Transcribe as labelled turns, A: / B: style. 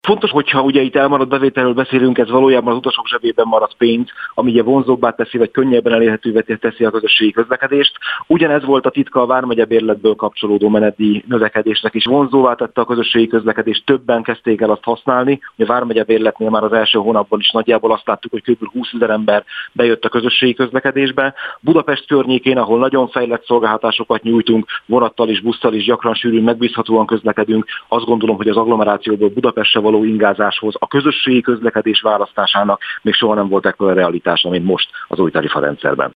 A: Fontos, hogyha ugye itt elmaradt bevételről beszélünk, ez valójában az utasok zsebében maradt pénz, ami ugye vonzóbbá teszi, vagy könnyebben elérhetővé teszi a közösségi közlekedést. Ugyanez volt a titka a vármegye bérletből kapcsolódó menetdíj növekedésnek is. Vonzóvá tette a közösségi közlekedést, többen kezdték el azt használni. A vármegye bérletnél már az első hónapban is nagyjából azt láttuk, hogy kb. 20 000 ember bejött a közösségi közlekedésbe. Budapest környékén, ahol nagyon fejlett szolgáltatásokat nyújtunk, vonattal és busszal is gyakran sűrűn megbízhatóan közlekedünk, azt gondolom, hogy az agglomerációból Budapestre való ingázáshoz a közösségi közlekedés választásának még soha nem volt ekkora realitása, mint most az új tarifarendszerben.